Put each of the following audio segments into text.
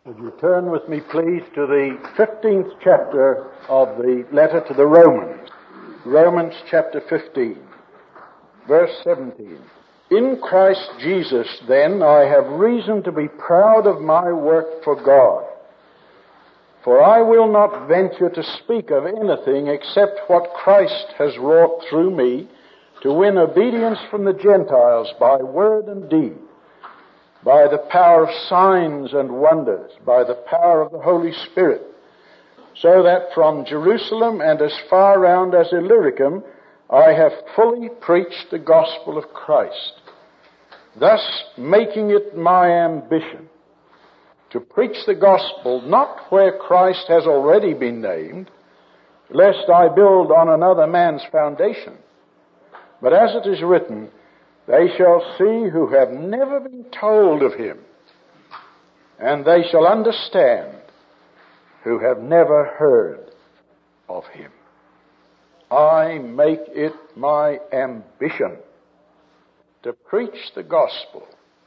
Would you turn with me, please, to the 15th chapter of the letter to the Romans. Romans chapter 15, verse 17. In Christ Jesus, then, I have reason to be proud of my work for God. For I will not venture to speak of anything except what Christ has wrought through me to win obedience from the Gentiles by word and deed, by the power of signs and wonders, by the power of the Holy Spirit, so that from Jerusalem and as far round as Illyricum I have fully preached the gospel of Christ, thus making it my ambition to preach the gospel not where Christ has already been named, lest I build on another man's foundation, but as it is written, they shall see who have never been told of him, and they shall understand who have never heard of him. I make it my ambition to preach the gospel,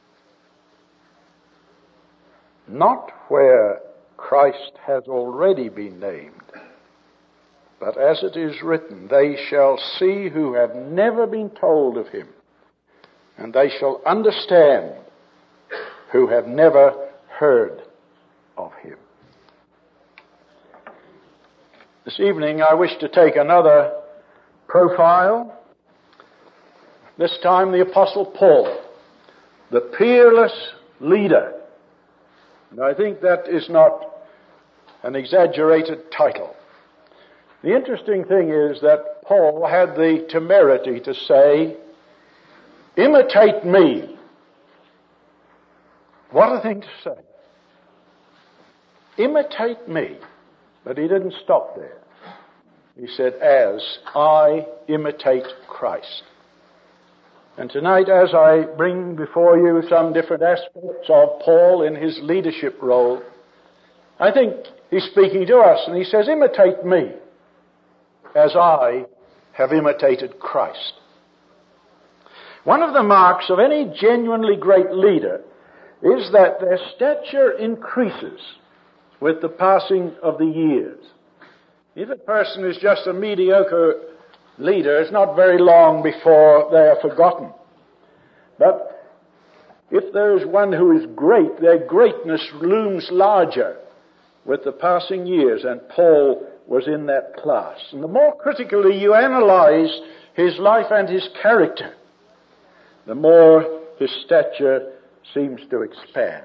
not where Christ has already been named, but as it is written, they shall see who have never been told of him, and they shall understand who have never heard of him. This evening I wish to take another profile, this time the Apostle Paul, the peerless leader. And I think that is not an exaggerated title. The interesting thing is that Paul had the temerity to say, imitate me. What a thing to say. Imitate me. But he didn't stop there. He said, as I imitate Christ. And tonight, as I bring before you some different aspects of Paul in his leadership role, I think he's speaking to us, and he says, imitate me as I have imitated Christ. One of the marks of any genuinely great leader is that their stature increases with the passing of the years. If a person is just a mediocre leader, it's not very long before they are forgotten. But if there is one who is great, their greatness looms larger with the passing years, and Paul was in that class. And the more critically you analyze his life and his character, the more his stature seems to expand.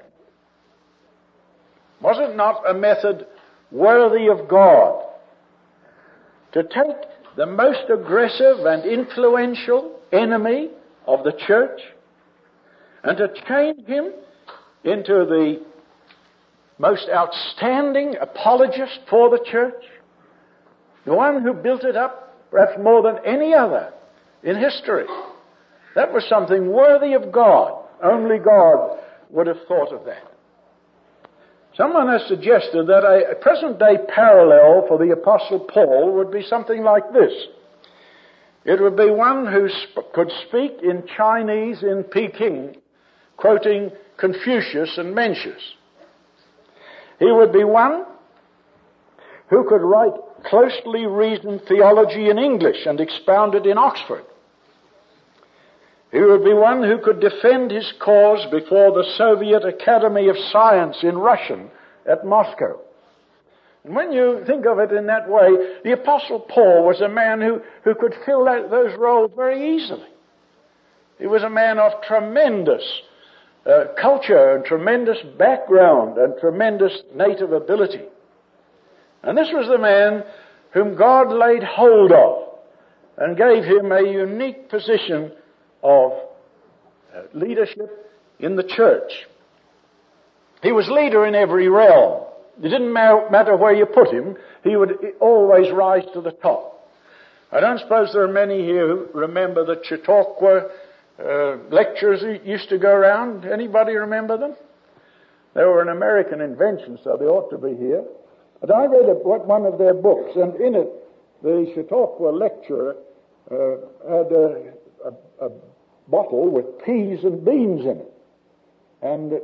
Was it not a method worthy of God to take the most aggressive and influential enemy of the church and to change him into the most outstanding apologist for the church? The one who built it up perhaps more than any other in history. That was something worthy of God. Only God would have thought of that. Someone has suggested that a present-day parallel for the Apostle Paul would be something like this. It would be one who could speak in Chinese in Peking, quoting Confucius and Mencius. He would be one who could write closely reasoned theology in English and expound it in Oxford. He would be one who could defend his cause before the Soviet Academy of Science in Russian at Moscow. And when you think of it in that way, the Apostle Paul was a man who could fill those roles very easily. He was a man of tremendous culture and tremendous background and tremendous native ability. And this was the man whom God laid hold of and gave him a unique position of leadership in the church. He was leader in every realm. It didn't matter where you put him, he would always rise to the top. I don't suppose there are many here who remember the Chautauqua lectures that used to go around. Anybody remember them? They were an American invention, so they ought to be here. But I read one of their books, and in it, the Chautauqua lecturer had a bottle with peas and beans in it. And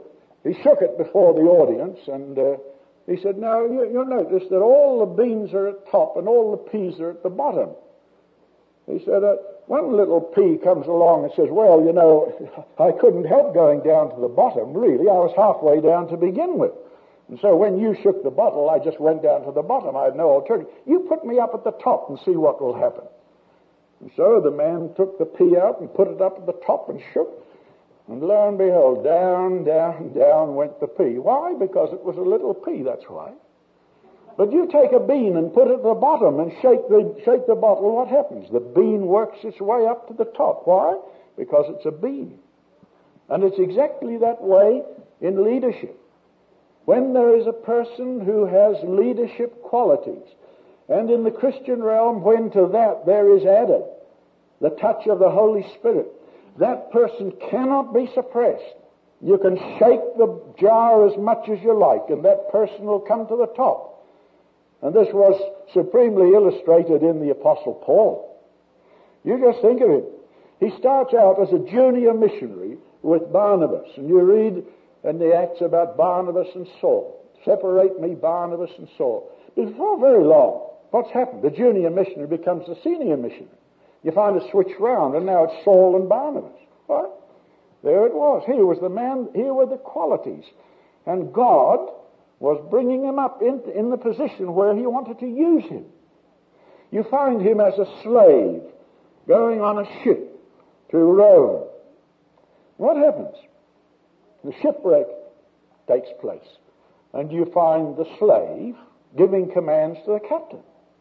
he shook it before the audience, and he said, now, you'll notice that all the beans are at top and all the peas are at the bottom. He said, one little pea comes along and says, well, you know, I couldn't help going down to the bottom, really. I was halfway down to begin with. And so when you shook the bottle, I just went down to the bottom. I had no alternative. You put me up at the top and see what will happen. And so the man took the pea out and put it up at the top and shook. And lo and behold, down, down, down went the pea. Why? Because it was a little pea, that's why. But you take a bean and put it at the bottom and shake the bottle, what happens? The bean works its way up to the top. Why? Because it's a bean. And it's exactly that way in leadership. When there is a person who has leadership qualities, and in the Christian realm, when to that there is added the touch of the Holy Spirit, that person cannot be suppressed. You can shake the jar as much as you like, and that person will come to the top. And this was supremely illustrated in the Apostle Paul. You just think of it. He starts out as a junior missionary with Barnabas, and you read in the Acts about Barnabas and Saul. Separate me, Barnabas and Saul. Before very long, what's happened? The junior missionary becomes the senior missionary. You find it switched round, and now it's Saul and Barnabas. What? There it was. Here was the man, here were the qualities. And God was bringing him up in the position where he wanted to use him. You find him as a slave going on a ship to Rome. What happens? The shipwreck takes place, and you find the slave giving commands to the captain.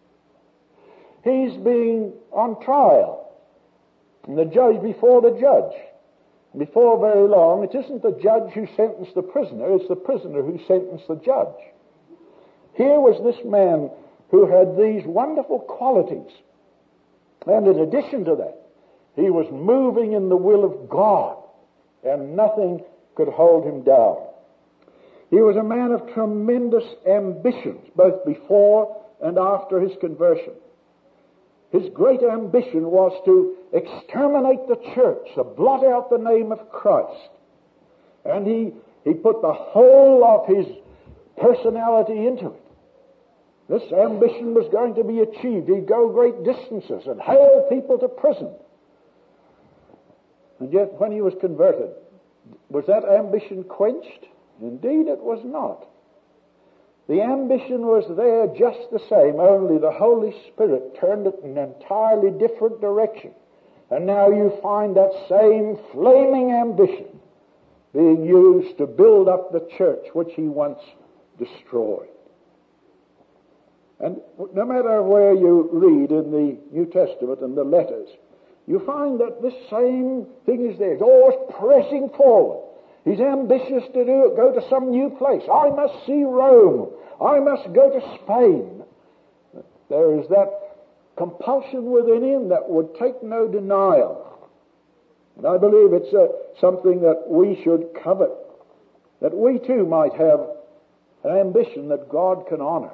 He's being on trial, and the judge before the judge. Before very long, it isn't the judge who sentenced the prisoner, it's the prisoner who sentenced the judge. Here was this man who had these wonderful qualities, and in addition to that, he was moving in the will of God, and nothing could hold him down. He was a man of tremendous ambitions, both before and after his conversion. His great ambition was to exterminate the church, to blot out the name of Christ. And he put the whole of his personality into it. This ambition was going to be achieved. He'd go great distances and hail people to prison. And yet, when he was converted, was that ambition quenched? Indeed, it was not. The ambition was there just the same, only the Holy Spirit turned it in an entirely different direction. And now you find that same flaming ambition being used to build up the church which he once destroyed. And no matter where you read in the New Testament and the letters, you find that this same thing is there. He's always pressing forward. He's ambitious to go to some new place. I must see Rome. I must go to Spain. There is that compulsion within him that would take no denial. And I believe it's something that we should covet, that we too might have an ambition that God can honor.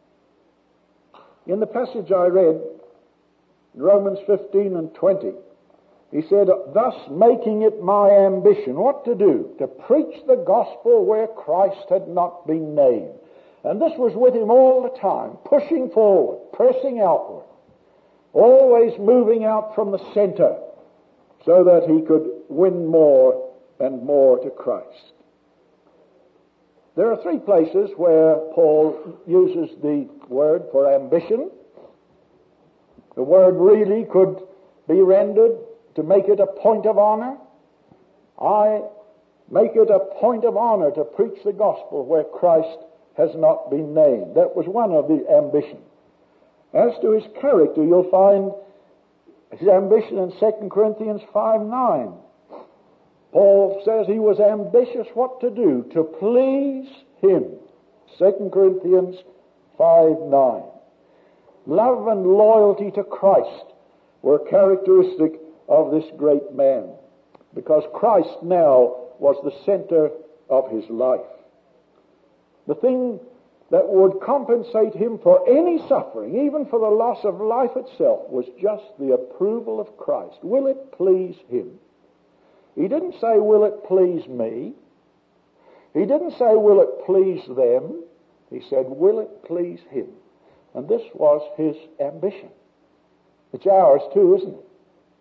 In the passage I read, Romans 15 and 20, he said, thus making it my ambition, what to do? To preach the gospel where Christ had not been named. And this was with him all the time, pushing forward, pressing outward, always moving out from the center so that he could win more and more to Christ. There are three places where Paul uses the word for ambition. The word really could be rendered to make it a point of honor. I make it a point of honor to preach the gospel where Christ has not been named. That was one of the ambition. As to his character, you'll find his ambition in 2 Corinthians 5:9. Paul says he was ambitious what to do? To please him. 2 Corinthians 5:9. Love and loyalty to Christ were characteristic of this great man, because Christ now was the center of his life. The thing that would compensate him for any suffering, even for the loss of life itself, was just the approval of Christ. Will it please him? He didn't say, will it please me? He didn't say, will it please them? He said, will it please him? And this was his ambition. It's ours too, isn't it?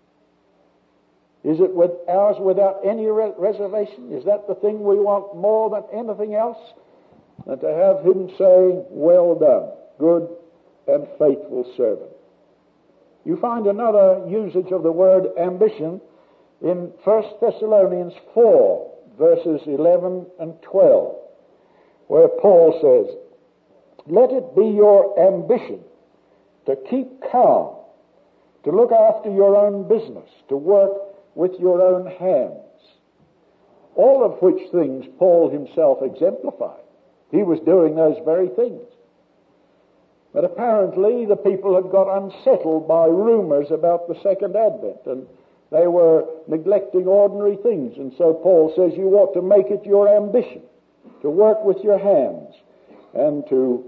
Is it ours without any reservation? Is that the thing we want more than anything else? Than to have him saying, well done, good and faithful servant. You find another usage of the word ambition in 1 Thessalonians 4, verses 11 and 12, where Paul says, let it be your ambition to keep calm, to look after your own business, to work with your own hands. All of which things Paul himself exemplified. He was doing those very things. But apparently the people had got unsettled by rumors about the second advent, and they were neglecting ordinary things. And so Paul says you ought to make it your ambition to work with your hands and to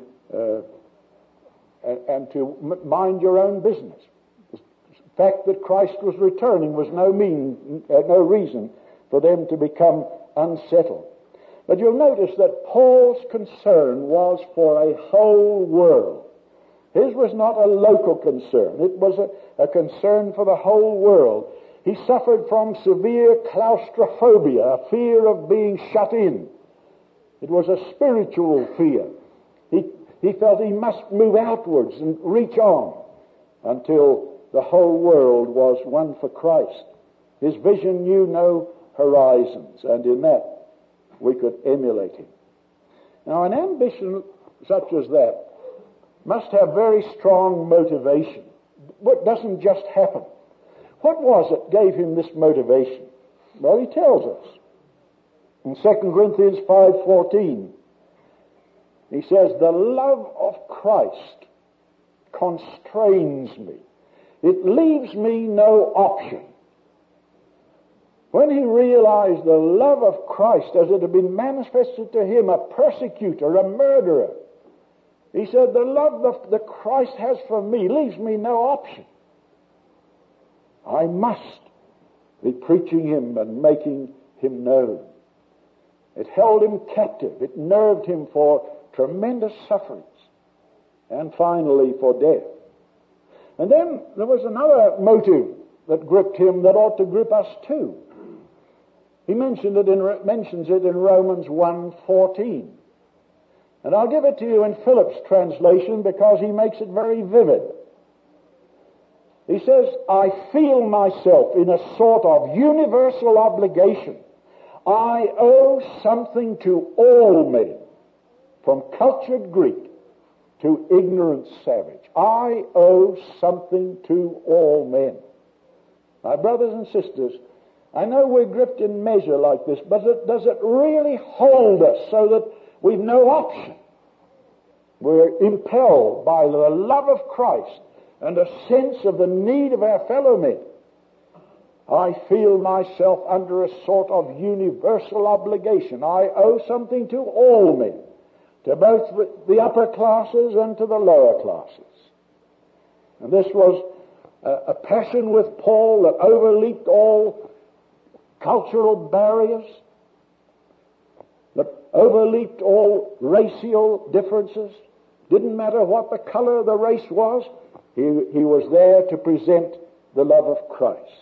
mind your own business. The fact that Christ was returning was no reason for them to become unsettled. But you'll notice that Paul's concern was for a whole world. His was not a local concern. It was a concern for the whole world. He suffered from severe claustrophobia, a fear of being shut in. It was a spiritual fear. He felt he must move outwards and reach on until the whole world was one for Christ. His vision knew no horizons, and in that we could emulate him. Now, an ambition such as that must have very strong motivation. It doesn't just happen. What was it gave him this motivation? Well, he tells us. In 2 Corinthians 5:14, he says, the love of Christ constrains me. It leaves me no option. When he realized the love of Christ as it had been manifested to him, a persecutor, a murderer, he said, the love that Christ has for me leaves me no option. I must be preaching him and making him known. It held him captive. It nerved him for tremendous sufferings and finally for death. And then there was another motive that gripped him that ought to grip us too. He mentions it in Romans 1:14. And I'll give it to you in Phillips' translation because he makes it very vivid. He says, I feel myself in a sort of universal obligation. I owe something to all men, from cultured Greek to ignorant savage. I owe something to all men. My brothers and sisters, I know we're gripped in measure like this, but does it really hold us so that we've no option? We're impelled by the love of Christ and a sense of the need of our fellow men. I feel myself under a sort of universal obligation. I owe something to all men, to both the upper classes and to the lower classes. And this was a passion with Paul that overleaped all cultural barriers, that overleaped all racial differences. Didn't matter what the color of the race was, he was there to present the love of Christ.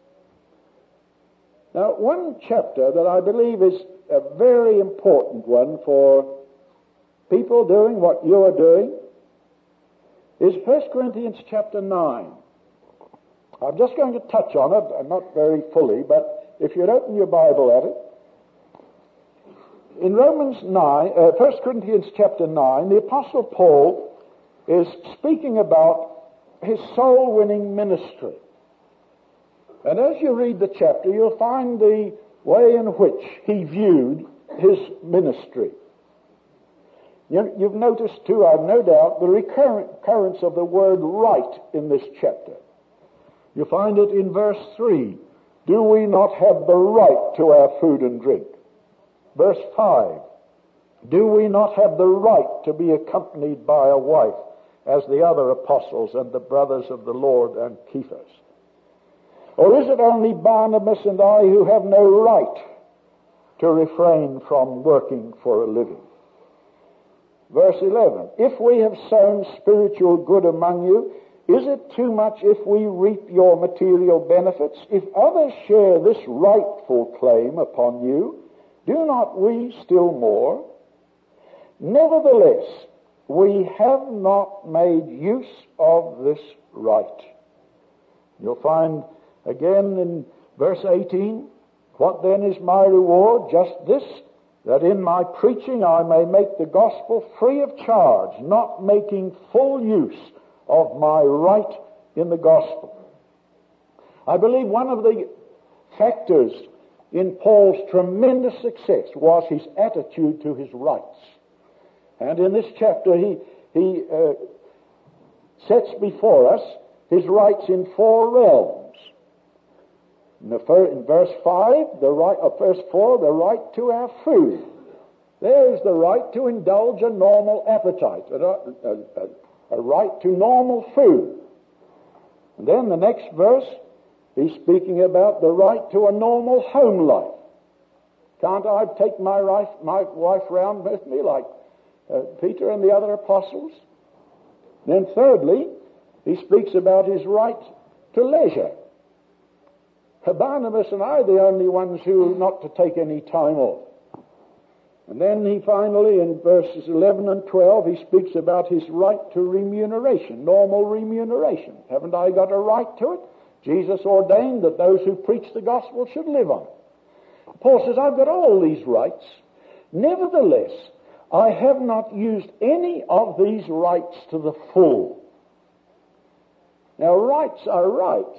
Now, one chapter that I believe is a very important one for people doing what you are doing is 1 Corinthians chapter 9. I'm just going to touch on it, not very fully, but if you'd open your Bible at it. In 1 Corinthians chapter 9, the Apostle Paul is speaking about his soul-winning ministry. And as you read the chapter, you'll find the way in which he viewed his ministry. You've noticed, too, I've no doubt, the recurrence of the word right in this chapter. You find it in verse 3. Do we not have the right to our food and drink? Verse 5. Do we not have the right to be accompanied by a wife as the other apostles and the brothers of the Lord and Cephas? Or is it only Barnabas and I who have no right to refrain from working for a living. Verse 11, if we have sown spiritual good among you, is it too much if we reap your material benefits? If others share this rightful claim upon you, do not we still more? Nevertheless, we have not made use of this right. You'll find again in verse 18, what then is my reward? Just this, that in my preaching I may make the gospel free of charge, not making full use of my right in the gospel. I believe one of the factors in Paul's tremendous success was his attitude to his rights. And in this chapter he sets before us his rights in 4 realms. In verse 5, verse 4, the right to have food. There's the right to indulge a normal appetite, a right to normal food. And then the next verse, he's speaking about the right to a normal home life. Can't I take my wife round with me like Peter and the other apostles? Then thirdly, he speaks about his right to leisure. Barnabas and I are the only ones who are not to take any time off. And then he finally, in verses 11 and 12, he speaks about his right to remuneration, normal remuneration. Haven't I got a right to it? Jesus ordained that those who preach the gospel should live on it. Paul says, I've got all these rights. Nevertheless, I have not used any of these rights to the full. Now, rights are rights.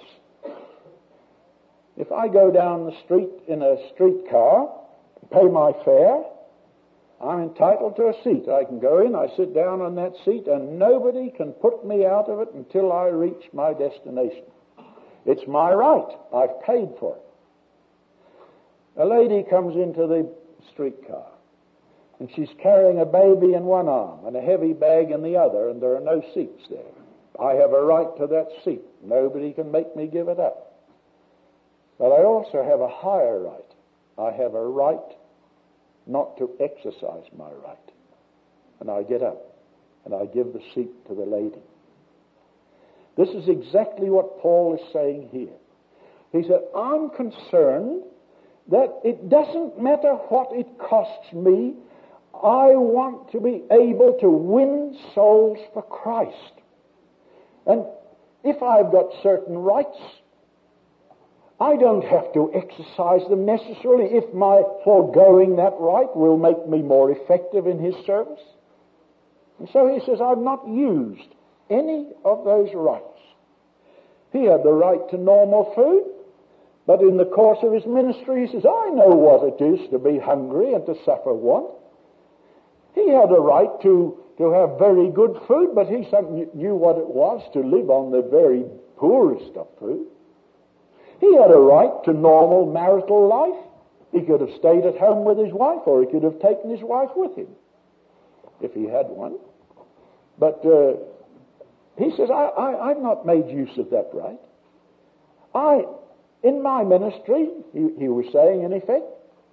If I go down the street in a streetcar, pay my fare, I'm entitled to a seat. I can go in, I sit down on that seat, and nobody can put me out of it until I reach my destination. It's my right. I've paid for it. A lady comes into the streetcar, and she's carrying a baby in one arm and a heavy bag in the other, and there are no seats there. I have a right to that seat. Nobody can make me give it up. But I also have a higher right. I have a right not to exercise my right. And I get up and I give the seat to the lady. This is exactly what Paul is saying here. He said, I'm concerned that it doesn't matter what it costs me. I want to be able to win souls for Christ. And if I've got certain rights, I don't have to exercise them necessarily if my foregoing that right will make me more effective in his service. And so he says, I've not used any of those rights. He had the right to normal food, but in the course of his ministry, he says, I know what it is to be hungry and to suffer want. He had a right to have very good food, but he knew what it was to live on the very poorest of food. He had a right to normal marital life. He could have stayed at home with his wife, or he could have taken his wife with him, if he had one. But he says, I've not made use of that right. In my ministry, he was saying in effect,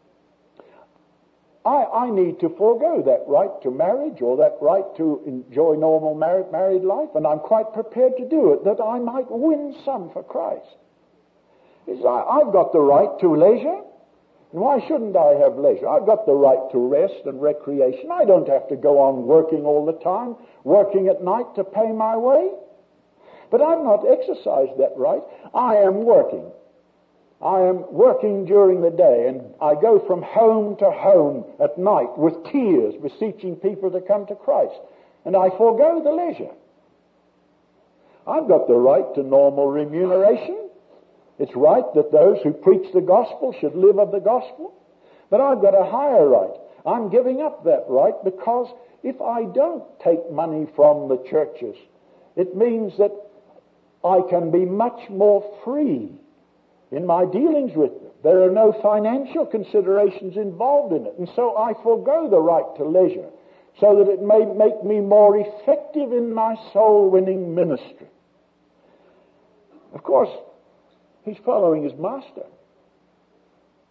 I need to forego that right to marriage or that right to enjoy normal married life, and I'm quite prepared to do it, that I might win some for Christ. He says, I've got the right to leisure. And why shouldn't I have leisure? I've got the right to rest and recreation. I don't have to go on working all the time, working at night to pay my way. But I've not exercised that right. I am working. I am working during the day, and I go from home to home at night with tears, beseeching people to come to Christ. And I forego the leisure. I've got the right to normal remuneration. It's right that those who preach the gospel should live of the gospel. But I've got a higher right. I'm giving up that right because if I don't take money from the churches, it means that I can be much more free in my dealings with them. There are no financial considerations involved in it. And so I forego the right to leisure so that it may make me more effective in my soul-winning ministry. Of course, he's following his master.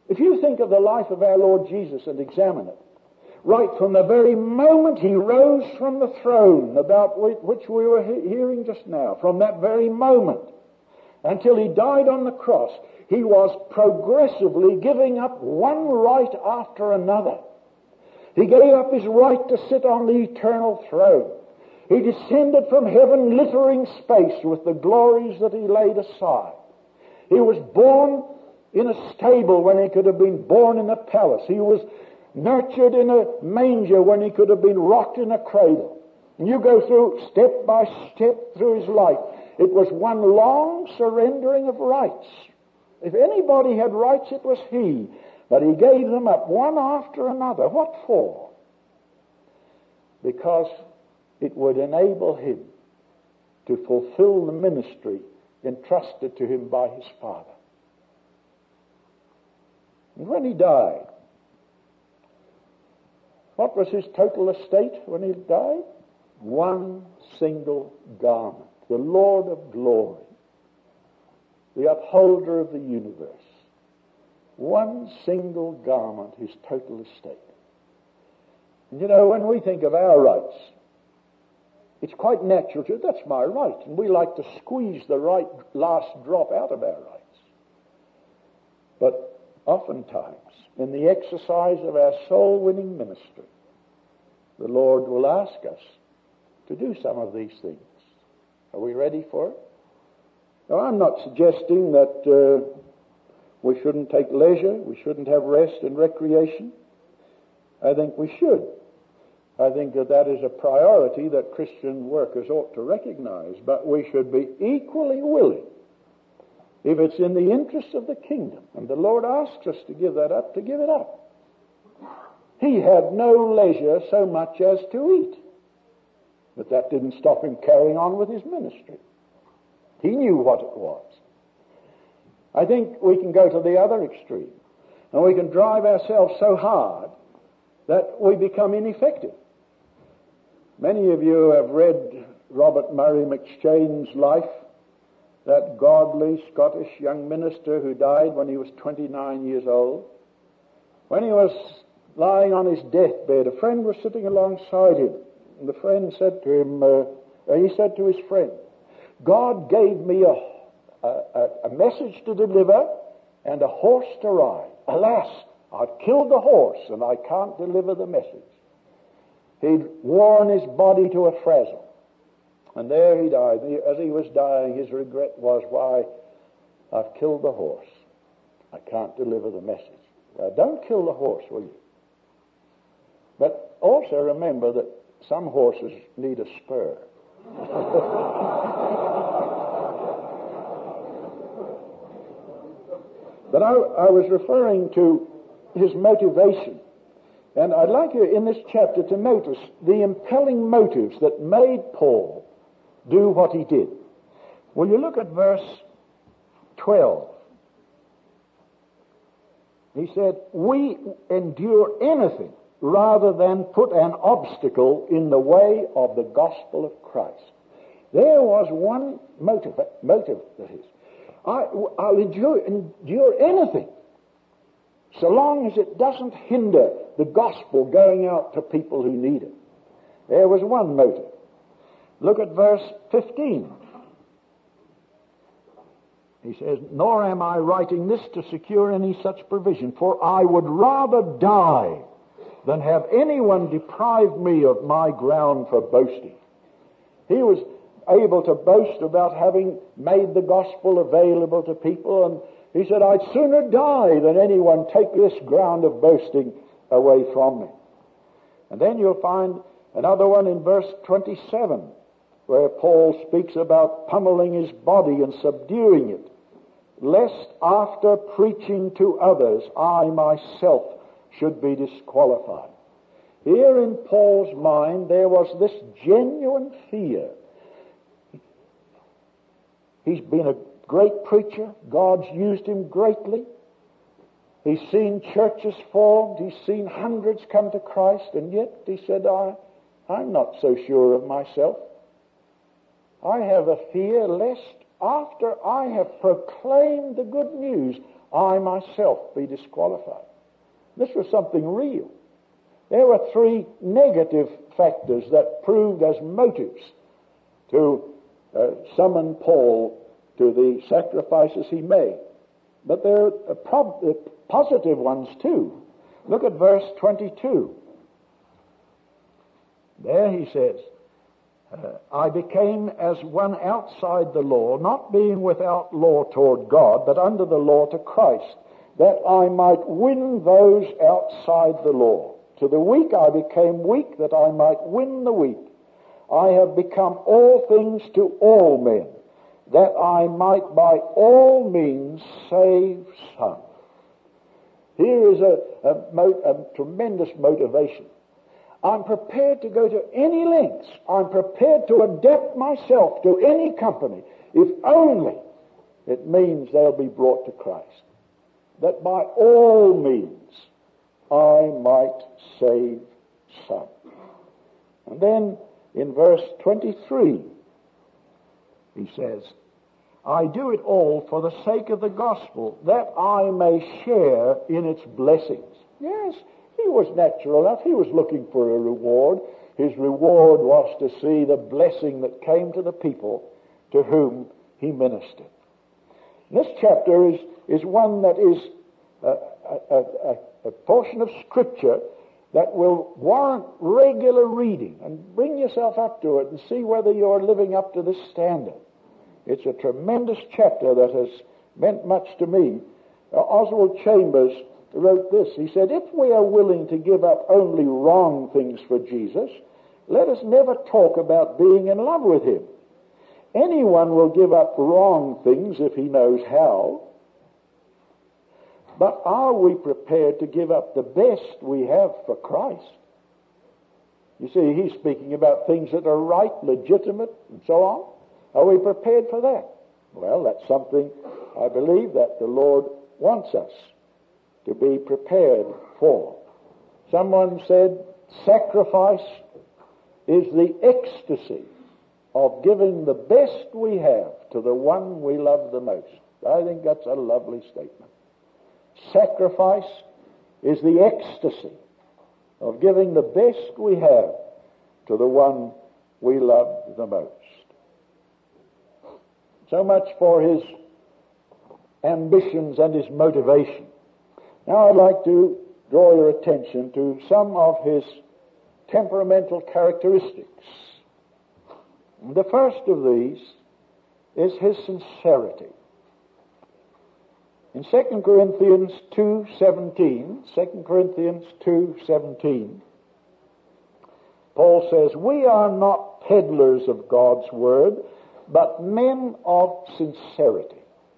If you think of the life of our Lord Jesus and examine it, right from the very moment he rose from the throne, about which we were hearing just now, from that very moment until he died on the cross, he was progressively giving up one right after another. He gave up his right to sit on the eternal throne. He descended from heaven, littering space with the glories that he laid aside. He was born in a stable when he could have been born in a palace. He was nurtured in a manger when he could have been rocked in a cradle. And you go through step by step through his life. It was one long surrendering of rights. If anybody had rights, it was he. But he gave them up one after another. What for? Because it would enable him to fulfill the ministry entrusted to him by his Father. And when he died, what was his total estate when he died? One single garment. The Lord of glory, the upholder of the universe. One single garment, his total estate. And you know, when we think of our rights, it's quite natural to, that's my right, and we like to squeeze the right last drop out of our rights. But oftentimes, in the exercise of our soul-winning ministry, the Lord will ask us to do some of these things. Are we ready for it? Now, I'm not suggesting that we shouldn't take leisure, we shouldn't have rest and recreation. I think we should. I think that is a priority that Christian workers ought to recognize, but we should be equally willing, if it's in the interest of the kingdom, and the Lord asks us to give that up, to give it up. He had no leisure so much as to eat. But that didn't stop him carrying on with his ministry. He knew what it was. I think we can go to the other extreme, and we can drive ourselves so hard that we become ineffective. Many of you have read Robert Murray McCheyne's life, that godly Scottish young minister who died when he was 29 years old. When he was lying on his deathbed, a friend was sitting alongside him. And the friend said to him, he said to his friend, God gave me a message to deliver and a horse to ride. Alas, I've killed the horse and I can't deliver the message. He'd worn his body to a frazzle. And there he died. As he was dying, his regret was, why, I've killed the horse. I can't deliver the message. Don't kill the horse, will you? But also remember that some horses need a spur. But I was referring to his motivation. And I'd like you in this chapter to notice the impelling motives that made Paul do what he did. Will you look at verse 12? He said, we endure anything rather than put an obstacle in the way of the gospel of Christ. There was one motive that is, I'll endure anything so long as it doesn't hinder the gospel going out to people who need it. There was one motive. Look at verse 15. He says, nor am I writing this to secure any such provision, for I would rather die than have anyone deprive me of my ground for boasting. He was able to boast about having made the gospel available to people, and he said, I'd sooner die than anyone take this ground of boasting away from me. And then you'll find another one in verse 27, where Paul speaks about pummeling his body and subduing it, lest after preaching to others, I myself should be disqualified. Here in Paul's mind there was this genuine fear. He's been a great preacher. God's used him greatly. He's seen churches formed. He's seen hundreds come to Christ. And yet he said, I'm not so sure of myself. I have a fear lest after I have proclaimed the good news, I myself be disqualified. This was something real. There were three negative factors that proved as motives to summon Paul to the sacrifices he made. But there are positive ones too. Look at verse 22. There he says, I became as one outside the law, not being without law toward God, but under the law to Christ, that I might win those outside the law. To the weak I became weak, that I might win the weak. I have become all things to all men, that I might by all means save some. Here is a tremendous motivation. I'm prepared to go to any lengths. I'm prepared to adapt myself to any company, if only it means they'll be brought to Christ. That by all means I might save some. And then in verse 23, he says, I do it all for the sake of the gospel, that I may share in its blessings. Yes, he was natural enough. He was looking for a reward. His reward was to see the blessing that came to the people to whom he ministered. This chapter is one that is a portion of Scripture that will warrant regular reading, and bring yourself up to it and see whether you're living up to this standard. It's a tremendous chapter that has meant much to me. Oswald Chambers wrote this. He said, if we are willing to give up only wrong things for Jesus, let us never talk about being in love with him. Anyone will give up wrong things if he knows how. But are we prepared to give up the best we have for Christ? You see, he's speaking about things that are right, legitimate, and so on. Are we prepared for that? Well, that's something I believe that the Lord wants us to be prepared for. Someone said, sacrifice is the ecstasy of giving the best we have to the one we love the most. I think that's a lovely statement. Sacrifice is the ecstasy of giving the best we have to the one we love the most. So much for his ambitions and his motivation. Now I'd like to draw your attention to some of his temperamental characteristics. The first of these is his sincerity. In 2 Corinthians 2:17, Paul says, we are not peddlers of God's word, but men of sincerity.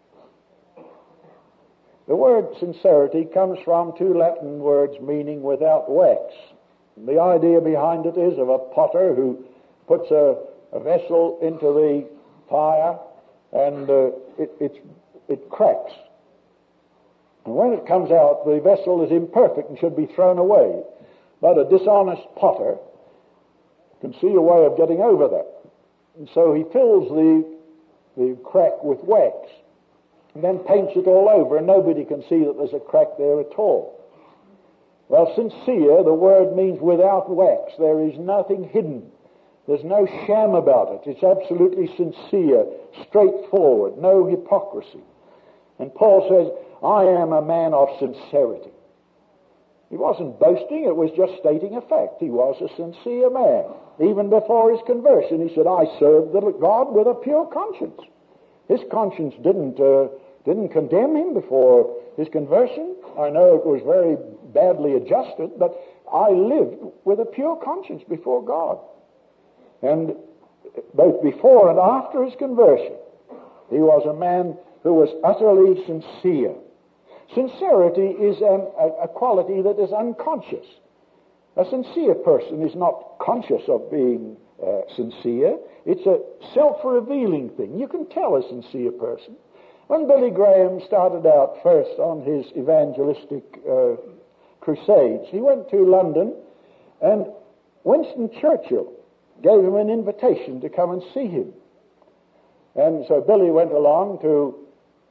The word sincerity comes from two Latin words meaning without wax. The idea behind it is of a potter who puts a vessel into the fire and it cracks. And when it comes out, the vessel is imperfect and should be thrown away. But a dishonest potter can see a way of getting over that. And so he fills the crack with wax and then paints it all over, and nobody can see that there's a crack there at all. Well, sincere, the word means without wax. There is nothing hidden. There's no sham about it. It's absolutely sincere, straightforward, no hypocrisy. And Paul says, I am a man of sincerity. He wasn't boasting, it was just stating a fact. He was a sincere man. Even before his conversion, he said, I served God with a pure conscience. His conscience didn't condemn him before his conversion. I know it was very badly adjusted, but I lived with a pure conscience before God. And both before and after his conversion, he was a man who was utterly sincere. Sincerity is a quality that is unconscious. A sincere person is not conscious of being sincere. It's a self-revealing thing. You can tell a sincere person. When Billy Graham started out first on his evangelistic crusades, he went to London, and Winston Churchill gave him an invitation to come and see him. And so Billy went along to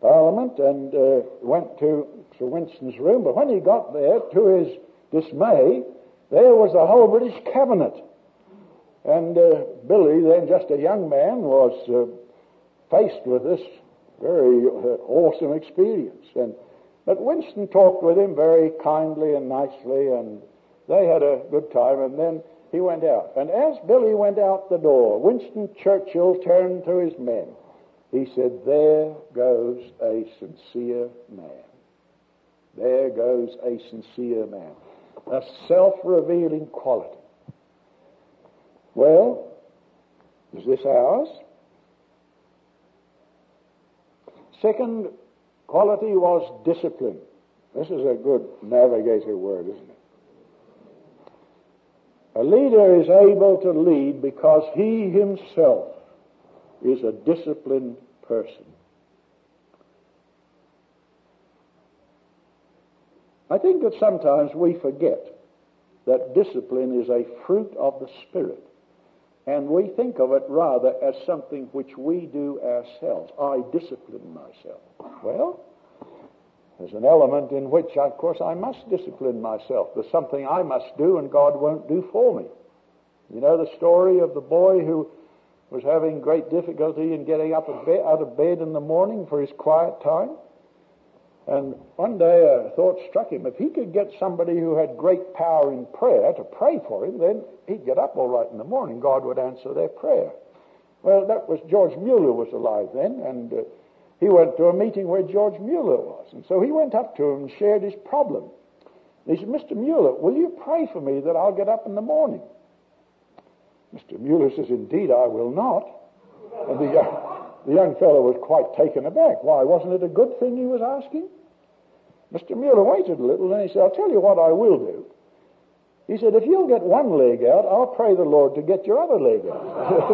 Parliament and went to Sir Winston's room. But when he got there, to his dismay, there was the whole British cabinet. And Billy, then just a young man, was faced with this very awesome experience. But Winston talked with him very kindly and nicely, and they had a good time, and then he went out. And as Billy went out the door, Winston Churchill turned to his men. He said, "There goes a sincere man. There goes a sincere man." A self-revealing quality. Well, is this ours? Second quality was discipline. This is a good navigator word, isn't it? A leader is able to lead because he himself is a disciplined person. I think that sometimes we forget that discipline is a fruit of the Spirit, and we think of it rather as something which we do ourselves. I discipline myself. Well, there's an element in which, of course, I must discipline myself. There's something I must do and God won't do for me. You know the story of the boy who was having great difficulty in getting up out of bed in the morning for his quiet time? And one day a thought struck him. If he could get somebody who had great power in prayer to pray for him, then he'd get up all right in the morning. God would answer their prayer. Well, that was George Mueller was alive then, and he went to a meeting where George Mueller was. And so he went up to him and shared his problem. And he said, "Mr. Mueller, will you pray for me that I'll get up in the morning?" Mr. Mueller says, "Indeed, I will not." And the young fellow was quite taken aback. Why, wasn't it a good thing he was asking? Mr. Mueller waited a little, and he said, "I'll tell you what I will do." He said, "If you'll get one leg out, I'll pray the Lord to get your other leg out."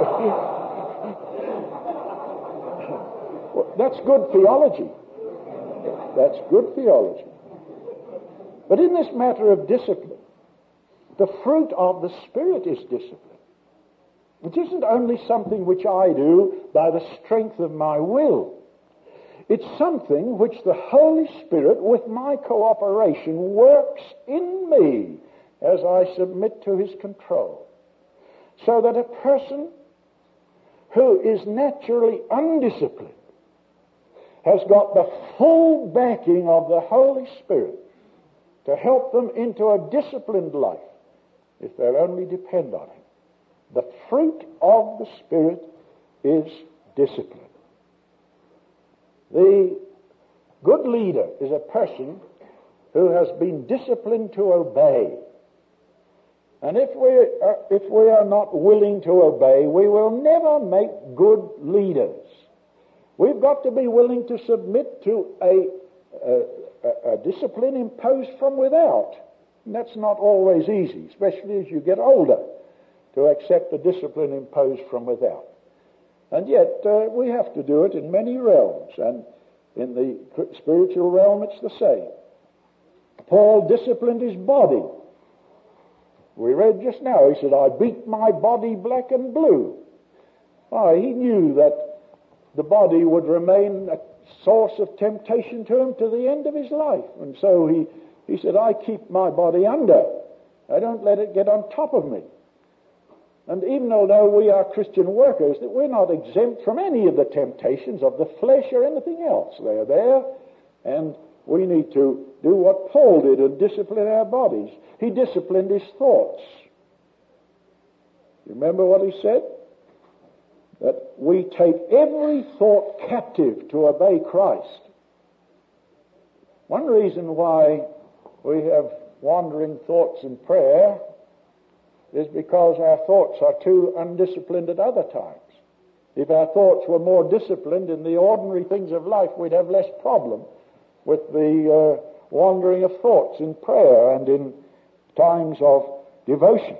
Well, that's good theology. That's good theology. But in this matter of discipline, the fruit of the Spirit is discipline. It isn't only something which I do by the strength of my will. It's something which the Holy Spirit, with my cooperation, works in me as I submit to His control. So that a person who is naturally undisciplined has got the full backing of the Holy Spirit to help them into a disciplined life if they'll only depend on Him. The fruit of the Spirit is discipline. The good leader is a person who has been disciplined to obey. And if we are not willing to obey, we will never make good leaders. We've got to be willing to submit to a discipline imposed from without. And that's not always easy, especially as you get older, to accept the discipline imposed from without. And yet, we have to do it in many realms, and in the spiritual realm it's the same. Paul disciplined his body. We read just now, he said, "I beat my body black and blue." Why, he knew that the body would remain a source of temptation to him to the end of his life. And so he said, "I keep my body under. I don't let it get on top of me." And even although we are Christian workers, that we're not exempt from any of the temptations of the flesh or anything else. They're there, and we need to do what Paul did and discipline our bodies. He disciplined his thoughts. You remember what he said? That we take every thought captive to obey Christ. One reason why we have wandering thoughts in prayer is because our thoughts are too undisciplined at other times. If our thoughts were more disciplined in the ordinary things of life, we'd have less problem with the wandering of thoughts in prayer and in times of devotion.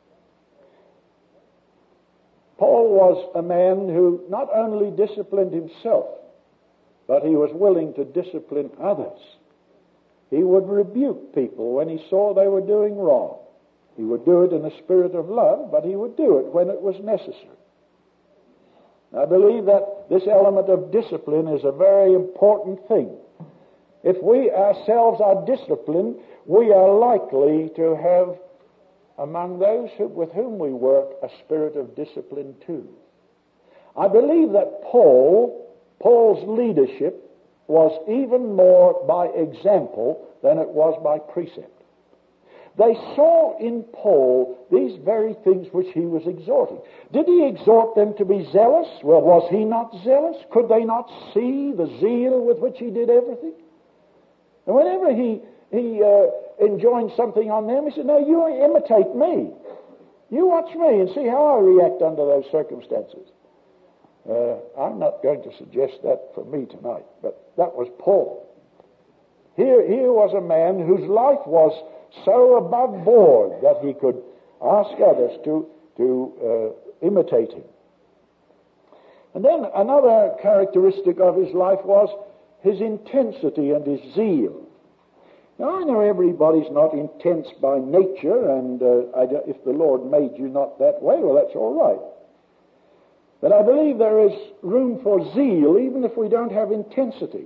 Paul was a man who not only disciplined himself, but he was willing to discipline others. He would rebuke people when he saw they were doing wrong. He would do it in a spirit of love, but he would do it when it was necessary. I believe that this element of discipline is a very important thing. If we ourselves are disciplined, we are likely to have, among those with whom we work, a spirit of discipline too. I believe that Paul's leadership was even more by example than it was by precept. They saw in Paul these very things which he was exhorting. Did he exhort them to be zealous? Well, was he not zealous? Could they not see the zeal with which he did everything? And whenever he enjoined something on them, he said, no, you imitate me. You watch me and see how I react under those circumstances. I'm not going to suggest that for me tonight, but that was Paul. Here was a man whose life was so above board that he could ask others to imitate him. And then another characteristic of his life was his intensity and his zeal. Now, I know everybody's not intense by nature, and if the Lord made you not that way, well, that's all right. But I believe there is room for zeal even if we don't have intensity.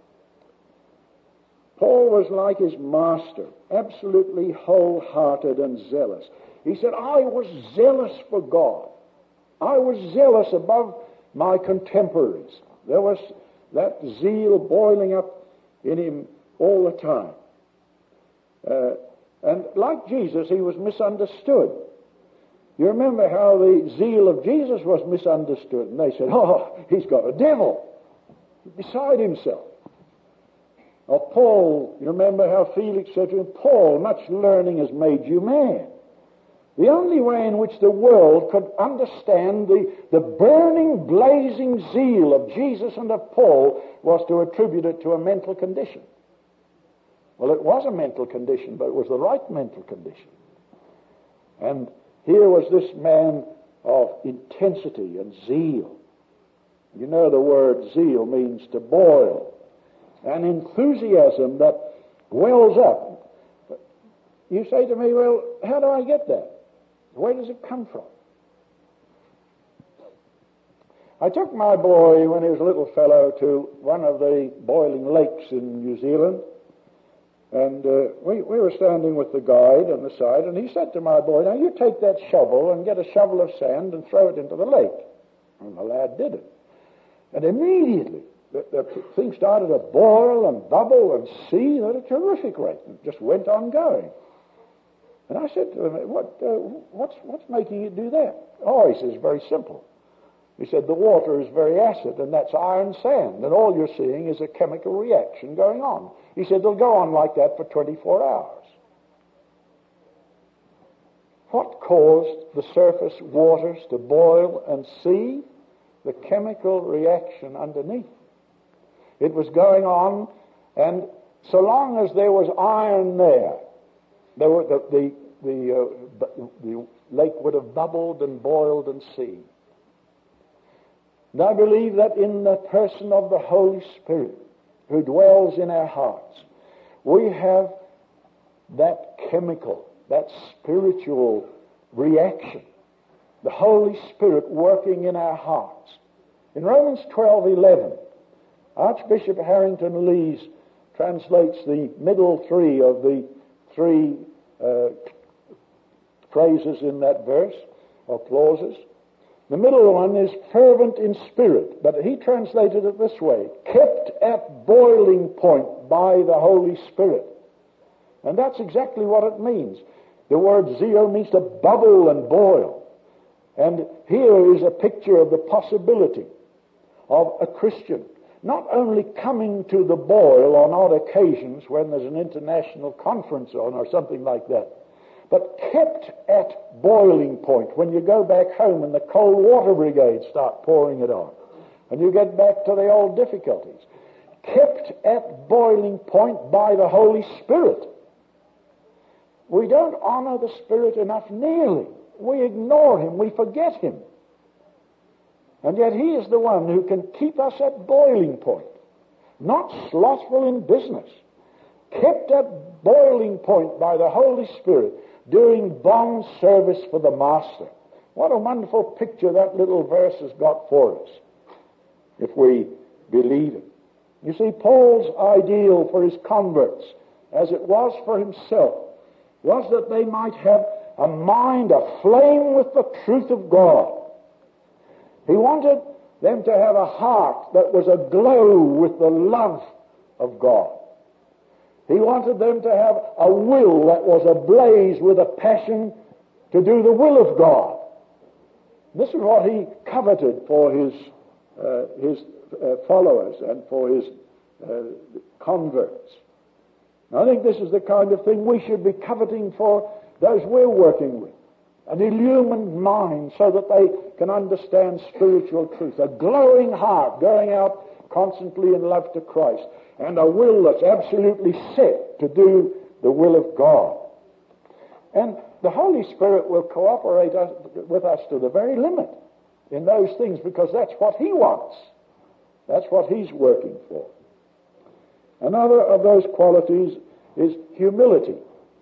Paul was like his master, absolutely wholehearted and zealous. He said, I was zealous for God. I was zealous above my contemporaries. There was that zeal boiling up in him all the time. And like Jesus, he was misunderstood. You remember how the zeal of Jesus was misunderstood. And they said, oh, he's got a devil. Beside himself. Or Paul, you remember how Felix said to him, Paul, much learning has made you mad. The only way in which the world could understand the burning, blazing zeal of Jesus and of Paul was to attribute it to a mental condition. Well, it was a mental condition, but it was the right mental condition. And here was this man of intensity and zeal. You know the word zeal means to boil. An enthusiasm that wells up. You say to me, well, how do I get that? Where does it come from? I took my boy when he was a little fellow to one of the boiling lakes in New Zealand. And we were standing with the guide on the side, and he said to my boy, now you take that shovel and get a shovel of sand and throw it into the lake. And the lad did it. And immediately the thing started to boil and bubble and seethe at a terrific rate. It just went on going. And I said to him, what's making it do that? Oh, he says, very simple. He said, the water is very acid, and that's iron sand, and all you're seeing is a chemical reaction going on. He said, they'll go on like that for 24 hours. What caused the surface waters to boil and seethe? The chemical reaction underneath. It was going on, and so long as there was iron there, the lake would have bubbled and boiled and seethed. And I believe that in the person of the Holy Spirit who dwells in our hearts, we have that chemical, that spiritual reaction, the Holy Spirit working in our hearts. In Romans 12:11, Archbishop Harrington Lees translates the middle three of the three phrases in that verse, or clauses. The middle one is fervent in spirit, but he translated it this way, kept at boiling point by the Holy Spirit. And that's exactly what it means. The word zeal means to bubble and boil. And here is a picture of the possibility of a Christian not only coming to the boil on odd occasions when there's an international conference on or something like that, but kept at boiling point when you go back home and the cold water brigade start pouring it on, and you get back to the old difficulties. Kept at boiling point by the Holy Spirit. We don't honor the Spirit enough nearly. We ignore Him. We forget Him. And yet He is the one who can keep us at boiling point. Not slothful in business. Kept at boiling point by the Holy Spirit, doing bond service for the Master. What a wonderful picture that little verse has got for us, if we believe it. You see, Paul's ideal for his converts, as it was for himself, was that they might have a mind aflame with the truth of God. He wanted them to have a heart that was aglow with the love of God. He wanted them to have a will that was ablaze with a passion to do the will of God. This is what he coveted for his followers and for his converts. I think this is the kind of thing we should be coveting for those we're working with. An illumined mind so that they can understand spiritual truth. A glowing heart going out constantly in love to Christ. And a will that's absolutely set to do the will of God. And the Holy Spirit will cooperate with us to the very limit in those things, because that's what He wants. That's what He's working for. Another of those qualities is humility.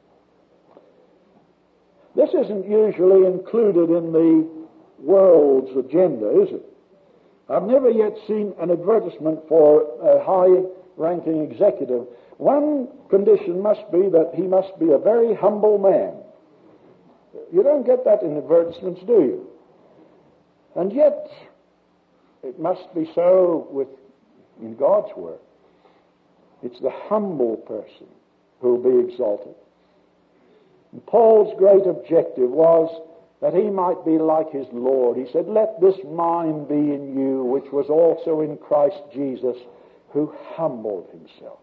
This isn't usually included in the world's agenda, is it? I've never yet seen an advertisement for a high-ranking executive. One condition must be that he must be a very humble man. You don't get that in advertisements, do you? And yet, it must be so in God's Word. It's the humble person who will be exalted. And Paul's great objective was that he might be like his Lord. He said, "Let this mind be in you, which was also in Christ Jesus, who humbled himself."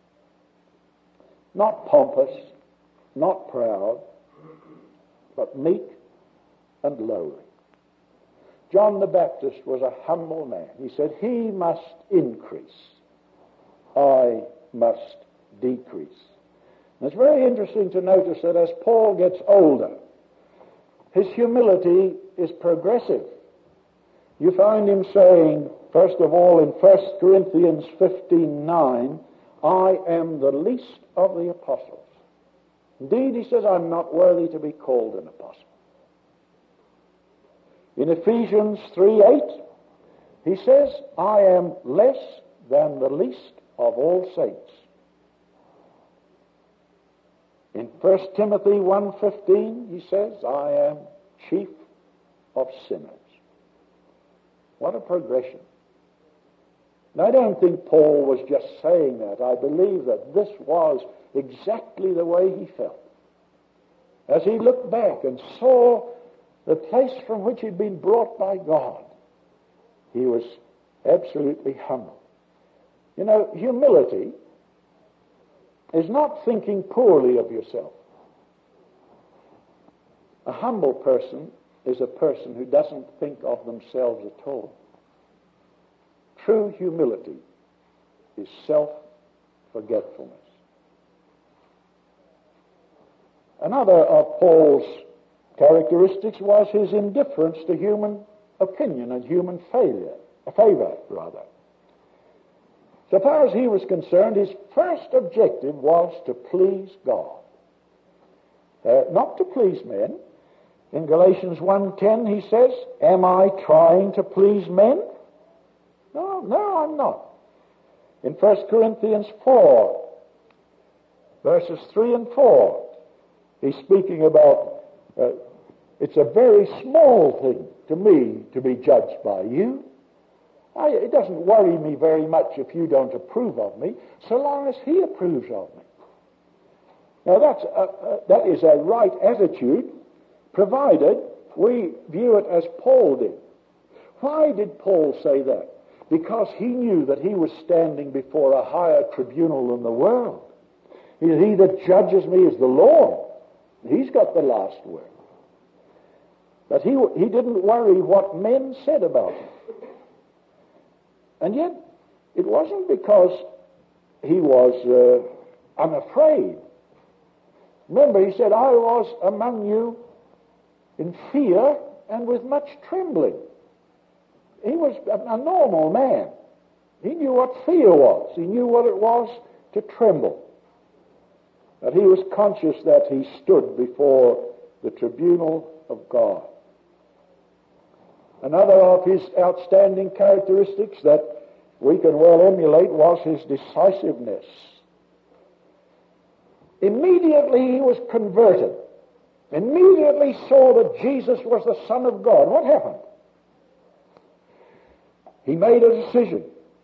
Not pompous, not proud, but meek and lowly. John the Baptist was a humble man. He said, "He must increase, I must decrease." And it's very interesting to notice that as Paul gets older, his humility is progressive. You find him saying, first of all, in 1 Corinthians 15:9, "I am the least of the apostles." Indeed, he says, "I'm not worthy to be called an apostle." In Ephesians 3:8, he says, "I am less than the least of all saints." In 1 Timothy 1:15, he says, "I am chief of sinners." What a progression. And I don't think Paul was just saying that. I believe that this was exactly the way he felt. As he looked back and saw the place from which he'd been brought by God, he was absolutely humble. You know, humility is not thinking poorly of yourself. A humble person is a person who doesn't think of themselves at all. True humility is self-forgetfulness. Another of Paul's characteristics was his indifference to human opinion and human favor. So far as he was concerned, his first objective was to please God. Not to please men. In Galatians 1:10 he says, "Am I trying to please men?" No, I'm not. In 1 Corinthians 4, verses 3 and 4, he's speaking about, it's a very small thing to me to be judged by you. It doesn't worry me very much if you don't approve of me, so long as he approves of me. Now that is a right attitude, provided we view it as Paul did. Why did Paul say that? Because he knew that he was standing before a higher tribunal than the world. He that judges me is the Lord. He's got the last word. But he didn't worry what men said about him. And yet, it wasn't because he was unafraid. Remember, he said, "I was among you in fear and with much trembling." He was a normal man. He knew what fear was. He knew what it was to tremble. But he was conscious that he stood before the tribunal of God. Another of his outstanding characteristics that we can well emulate was his decisiveness. Immediately he was converted. Immediately saw that Jesus was the Son of God. What happened? He made a decision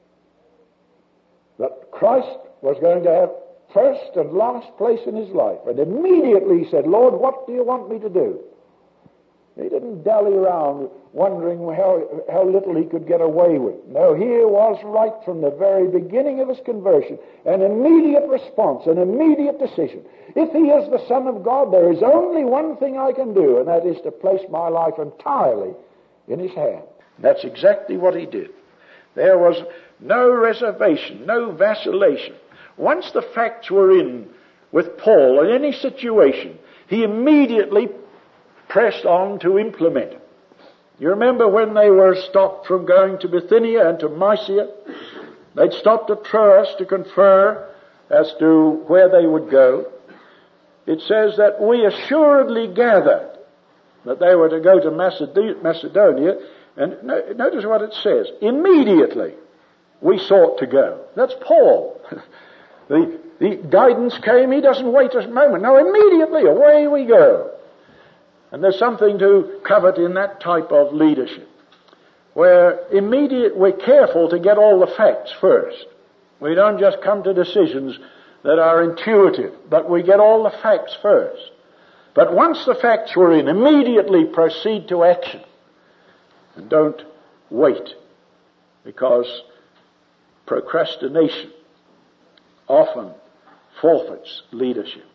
that Christ was going to have first and last place in his life. And immediately he said, Lord, what do you want me to do? He didn't dally around wondering how little he could get away with. No, here was right from the very beginning of his conversion, an immediate response, an immediate decision. If he is the Son of God, there is only one thing I can do, and that is to place my life entirely in his hand. That's exactly what he did. There was no reservation, no vacillation. Once the facts were in with Paul in any situation, he immediately pressed on to implement it. You remember when they were stopped from going to Bithynia and to Mysia? They'd stopped at Troas to confer as to where they would go. It says that we assuredly gathered that they were to go to Macedonia, and notice what it says. Immediately we sought to go. That's Paul. The guidance came, he doesn't wait a moment. No, immediately away we go. And there's something to covet in that type of leadership, where we're careful to get all the facts first. We don't just come to decisions that are intuitive, but we get all the facts first. But once the facts were in, immediately proceed to action. And don't wait, because procrastination often forfeits leadership.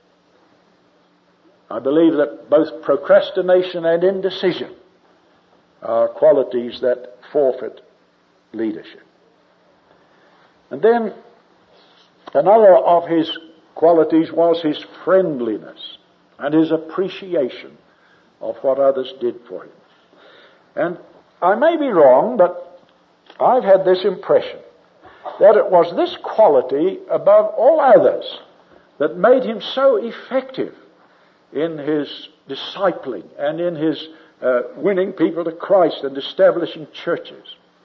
I believe that both procrastination and indecision are qualities that forfeit leadership. And then another of his qualities was his friendliness and his appreciation of what others did for him. And I may be wrong, but I've had this impression that it was this quality above all others that made him so effective in his discipling and in his winning people to Christ and establishing churches.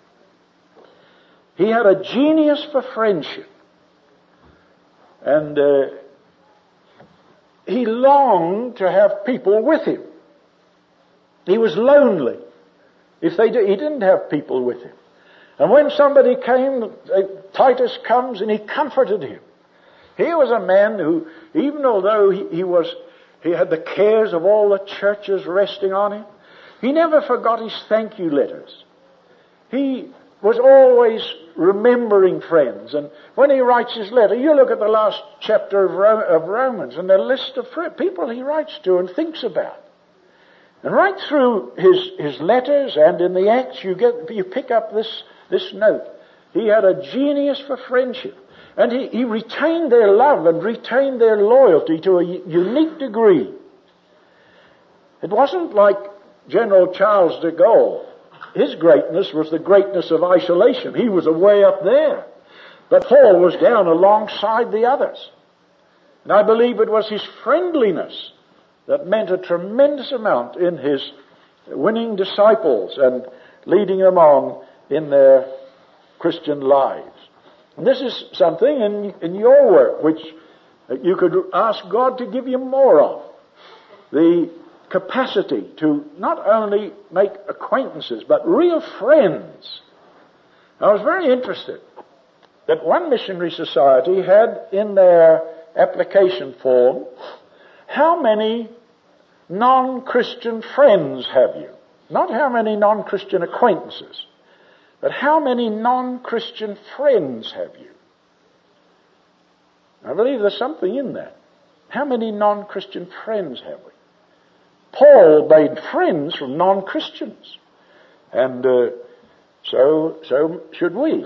He had a genius for friendship. And he longed to have people with him. He was lonely if he didn't have people with him. And when somebody came, Titus comes and he comforted him. He was a man who, even although he had the cares of all the churches resting on him, he never forgot his thank you letters. He was always remembering friends. And when he writes his letter, you look at the last chapter of Romans and the list of people he writes to and thinks about. And right through his letters and in the Acts, you pick up this note. He had a genius for friendship. And he retained their love and retained their loyalty to a unique degree. It wasn't like General Charles de Gaulle. His greatness was the greatness of isolation. He was away up there. But Paul was down alongside the others. And I believe it was his friendliness that meant a tremendous amount in his winning disciples and leading them on in their Christian lives. And this is something in your work which you could ask God to give you more of. The capacity to not only make acquaintances, but real friends. I was very interested that one missionary society had in their application form, how many non-Christian friends have you? Not how many non-Christian acquaintances, but how many non-Christian friends have you? I believe there's something in that. How many non-Christian friends have we? Paul made friends from non-Christians. And so should we.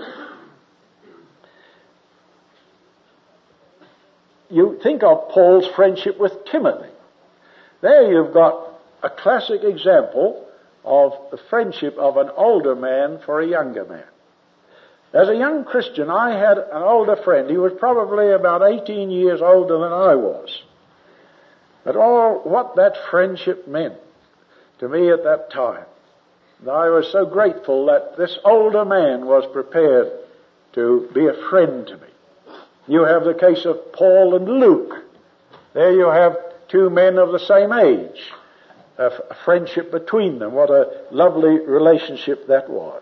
You think of Paul's friendship with Timothy. There you've got a classic example of the friendship of an older man for a younger man. As a young Christian, I had an older friend. He was probably about 18 years older than I was. But what that friendship meant to me at that time. And I was so grateful that this older man was prepared to be a friend to me. You have the case of Paul and Luke. There you have two men of the same age. A friendship between them. What a lovely relationship that was.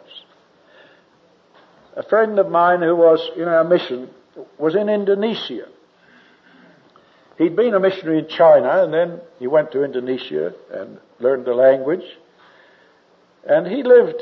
A friend of mine who was in our mission was in Indonesia. He'd been a missionary in China, and then he went to Indonesia and learned the language. And he lived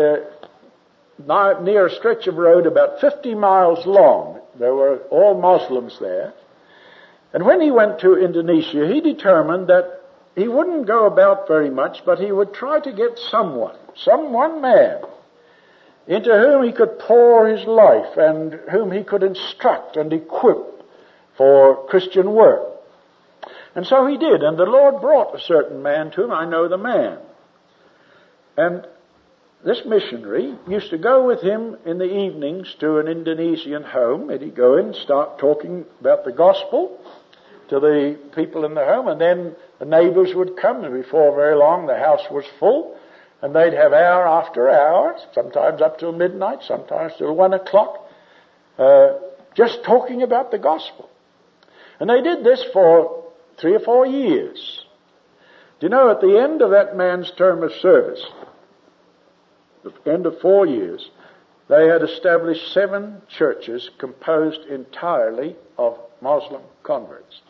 near a stretch of road about 50 miles long. There were all Muslims there. And when he went to Indonesia, he determined that he wouldn't go about very much, but he would try to get one man, into whom he could pour his life and whom he could instruct and equip for Christian work. And so he did, and the Lord brought a certain man to him. I know the man. And this missionary used to go with him in the evenings to an Indonesian home, and he'd go in and start talking about the gospel to the people in the home, and then the neighbors would come, and before very long the house was full, and they'd have hour after hour, sometimes up till midnight, sometimes till 1 o'clock, just talking about the gospel. And they did this for 3 or 4 years. Do you know, at the end of that man's term of service, at the end of 4 years, they had established 7 churches composed entirely of Muslim converts.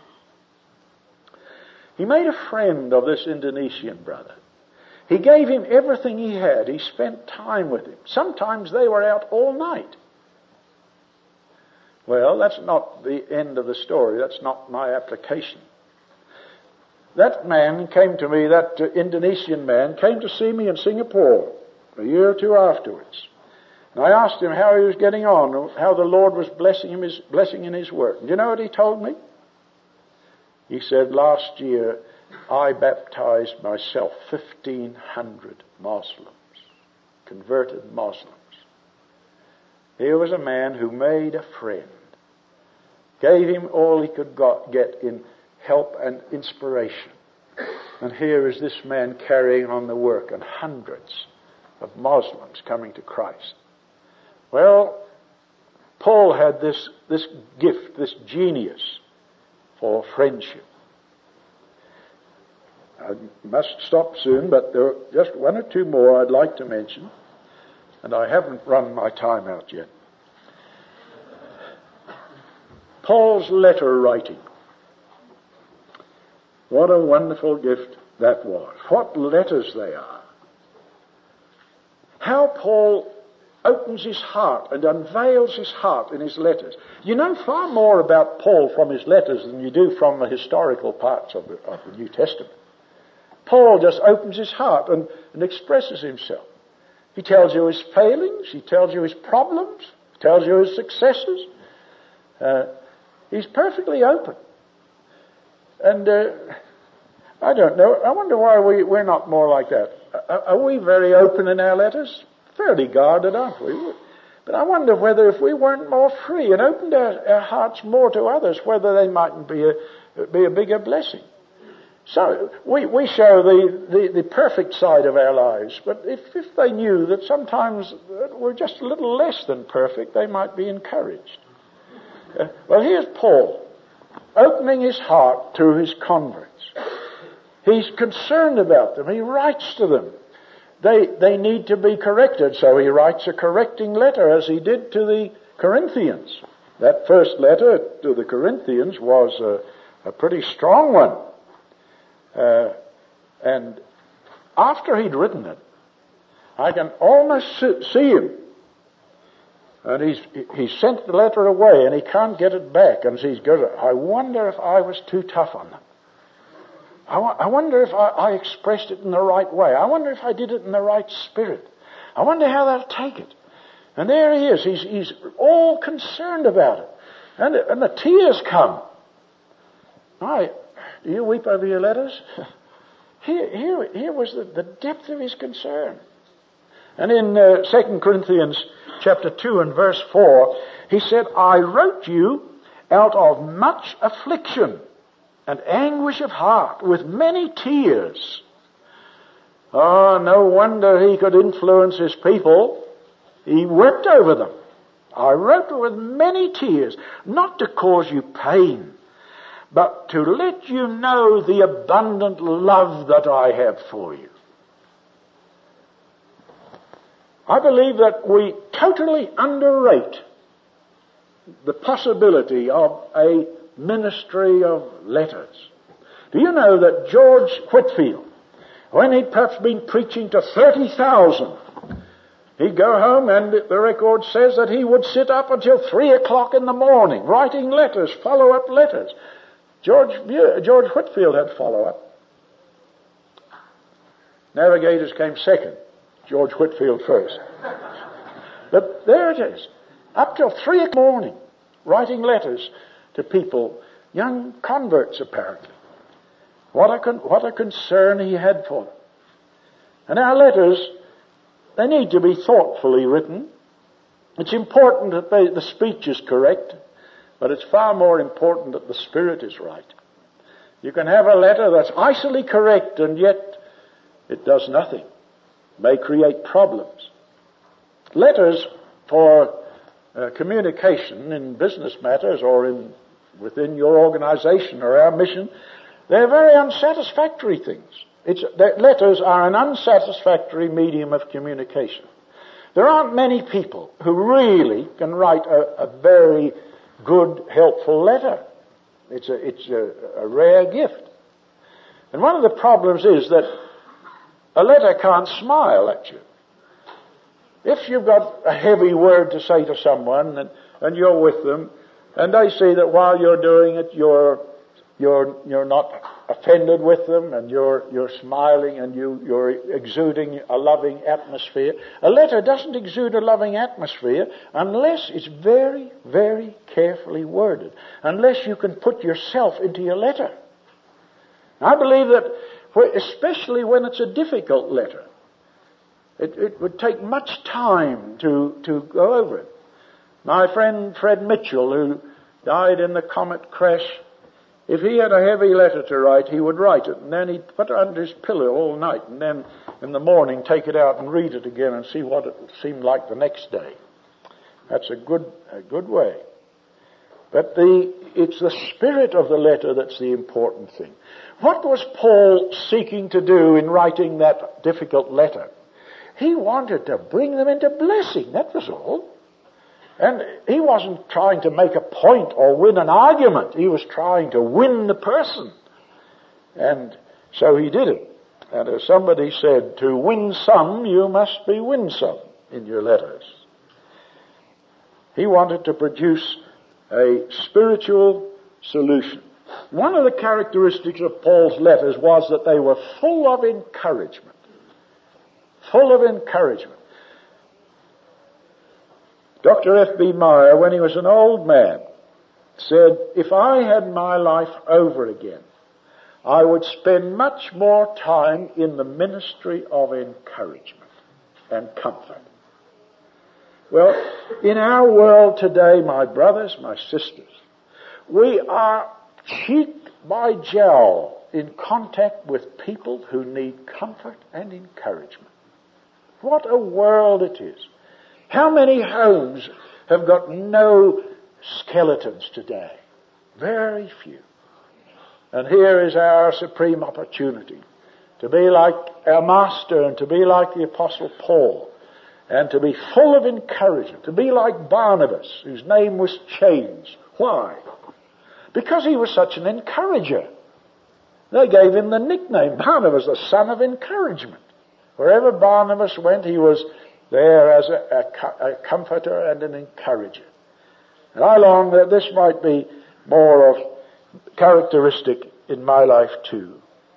He made a friend of this Indonesian brother. He gave him everything he had. He spent time with him. Sometimes they were out all night. Well, that's not the end of the story. That's not my application. That man came to me, that Indonesian man, came to see me in Singapore a year or 2 afterwards. And I asked him how he was getting on, how the Lord was blessing in his work. And do you know what he told me? He said, last year I baptized myself 1,500 Muslims, converted Muslims. Here was a man who made a friend, gave him all he could get in help and inspiration. And here is this man carrying on the work, and hundreds of Muslims coming to Christ. Well, Paul had this gift, this genius for friendship. I must stop soon, but there are just 1 or 2 more I'd like to mention, and I haven't run my time out yet. Paul's letter writing. What a wonderful gift that was. What letters they are. How Paul opens his heart and unveils his heart in his letters. You know far more about Paul from his letters than you do from the historical parts of the New Testament. Paul just opens his heart and expresses himself. He tells you his failings, he tells you his problems, he tells you his successes. He's perfectly open. And I don't know, I wonder why we're not more like that. Are we very open in our letters? Fairly guarded, aren't we? But I wonder whether if we weren't more free and opened our hearts more to others, whether they mightn't be a bigger blessing. So we show the perfect side of our lives, but if they knew that sometimes we're just a little less than perfect, they might be encouraged. Well, here's Paul opening his heart to his converts. He's concerned about them. He writes to them. They need to be corrected, so he writes a correcting letter as he did to the Corinthians. That first letter to the Corinthians was a pretty strong one. And after he'd written it, I can almost see him. And he's sent the letter away and he can't get it back. And he's going, I wonder if I was too tough on them. I wonder if I expressed it in the right way. I wonder if I did it in the right spirit. I wonder how they'll take it. And there he is. He's all concerned about it. And the tears come. Do you weep over your letters? Here was the depth of his concern. And in 2 Corinthians chapter 2 and verse 4, he said, I wrote you out of much affliction and anguish of heart with many tears. Oh, no wonder he could influence his people. He wept over them. I wrote with many tears, not to cause you pain, but to let you know the abundant love that I have for you. I believe that we totally underrate the possibility of a ministry of letters. Do you know that George Whitefield, when he'd perhaps been preaching to 30,000, he'd go home and the record says that he would sit up until 3 o'clock in the morning writing letters, follow-up letters. George Whitefield had follow-up. Navigators came second. George Whitefield first. But there it is. Up till 3 in the morning, writing letters to people, young converts apparently. What a concern he had for them. And our letters, they need to be thoughtfully written. It's important that the speech is correct, but it's far more important that the spirit is right. You can have a letter that's icily correct and yet it does nothing. May create problems. Letters for communication in business matters or within your organization or our mission, they're very unsatisfactory things. Letters are an unsatisfactory medium of communication. There aren't many people who really can write a very good, helpful letter. It's a rare gift. And one of the problems is that a letter can't smile at you. If you've got a heavy word to say to someone and you're with them and they see that while you're doing it you're not offended with them and you're smiling and you're exuding a loving atmosphere. A letter doesn't exude a loving atmosphere unless it's very, very carefully worded. Unless you can put yourself into your letter. I believe that especially when it's a difficult letter, it would take much time to go over it. My friend Fred Mitchell, who died in the comet crash, if he had a heavy letter to write, he would write it, and then he'd put it under his pillow all night, and then in the morning take it out and read it again and see what it seemed like the next day. That's a good way. But it's the spirit of the letter that's the important thing. What was Paul seeking to do in writing that difficult letter? He wanted to bring them into blessing, that was all. And he wasn't trying to make a point or win an argument. He was trying to win the person. And so he did it. And as somebody said, to win some, you must be winsome in your letters. He wanted to produce a spiritual solution. One of the characteristics of Paul's letters was that they were full of encouragement. Full of encouragement. Dr. F.B. Meyer, when he was an old man, said, if I had my life over again, I would spend much more time in the ministry of encouragement and comfort. Well, in our world today, my brothers, my sisters, we are cheek by jowl in contact with people who need comfort and encouragement. What a world it is. How many homes have got no skeletons today? Very few. And here is our supreme opportunity to be like our Master and to be like the Apostle Paul and to be full of encouragement, to be like Barnabas, whose name was changed. Why? Because he was such an encourager. They gave him the nickname Barnabas, the son of encouragement. Wherever Barnabas went, he was there as a comforter and an encourager. And I long that this might be more of characteristic in my life too.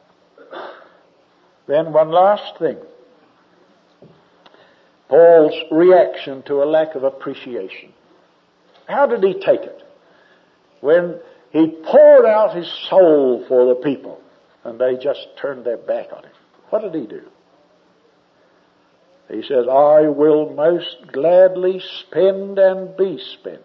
Then one last thing. Paul's reaction to a lack of appreciation. How did he take it? When he poured out his soul for the people and they just turned their back on him. What did he do? He says, I will most gladly spend and be spent,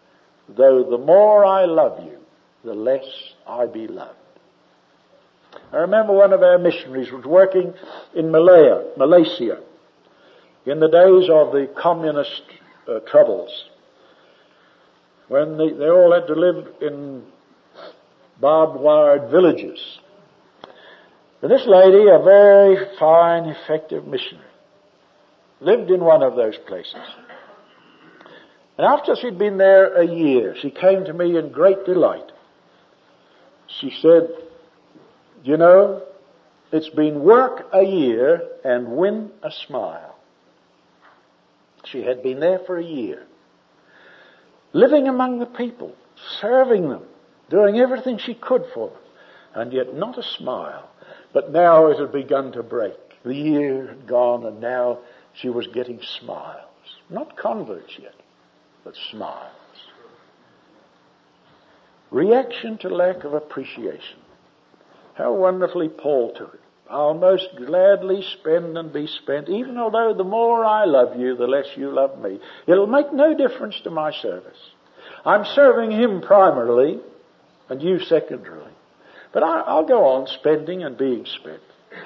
though the more I love you, the less I be loved. I remember one of our missionaries was working in Malaysia, in the days of the communist troubles, when they all had to live in barbed-wired villages. And this lady, a very fine, effective missionary, lived in one of those places. And after she'd been there a year, she came to me in great delight. She said, "You know, it's been work a year and win a smile." She had been there for a year, living among the people, serving them, doing everything she could for them, and yet not a smile. But now it had begun to break. The year had gone, and now she was getting smiles. Not converts yet, but smiles. Reaction to lack of appreciation. How wonderfully Paul took it. "I'll most gladly spend and be spent, even although the more I love you, the less you love me. It'll make no difference to my service. I'm serving him primarily, and you secondarily. But I'll go on spending and being spent."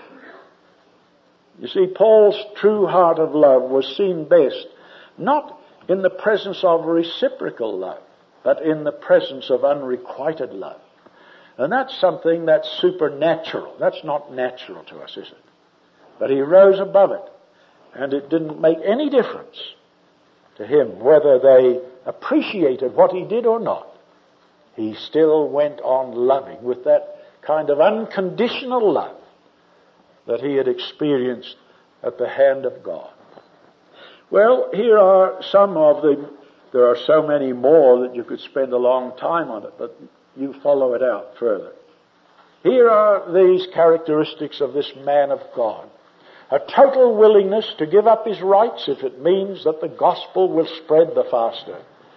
You see, Paul's true heart of love was seen best not in the presence of reciprocal love, but in the presence of unrequited love. And that's something that's supernatural. That's not natural to us, is it? But he rose above it, and it didn't make any difference to him whether they appreciated what he did or not. He still went on loving with that kind of unconditional love that he had experienced at the hand of God. Well, here are some of them. There are so many more that you could spend a long time on it, but you follow it out further. Here are these characteristics of this man of God. A total willingness to give up his rights if it means that the gospel will spread the faster.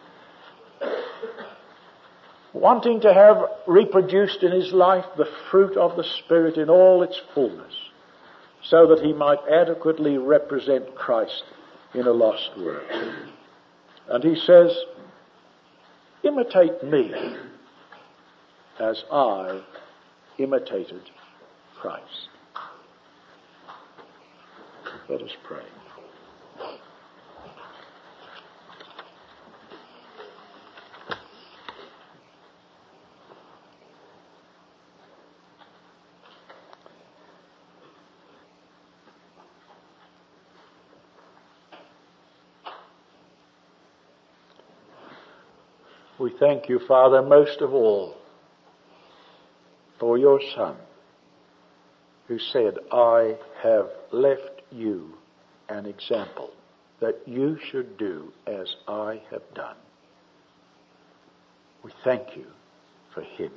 Wanting to have reproduced in his life the fruit of the Spirit in all its fullness, so that he might adequately represent Christ in a lost world. And he says, "Imitate me as I imitated Christ." Let us pray. We thank you, Father, most of all for your Son, who said, "I have left you an example, that you should do as I have done." We thank you for him.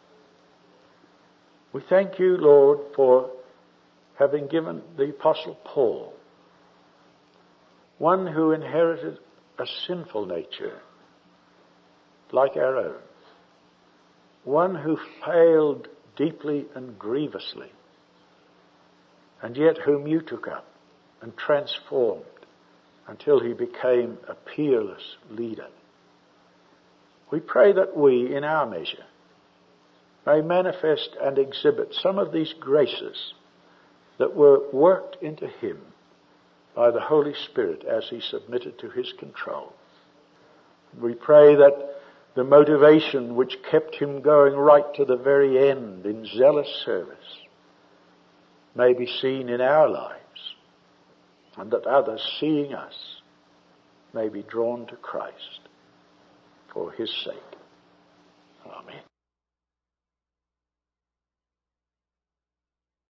We thank you, Lord, for having given the Apostle Paul, one who inherited a sinful nature like our own, one who failed deeply and grievously, and yet whom you took up and transformed until he became a peerless leader. We pray that we, in our measure, may manifest and exhibit some of these graces that were worked into him by the Holy Spirit as he submitted to his control. We pray that the motivation which kept him going right to the very end in zealous service may be seen in our lives, and that others, seeing us, may be drawn to Christ for his sake. Amen.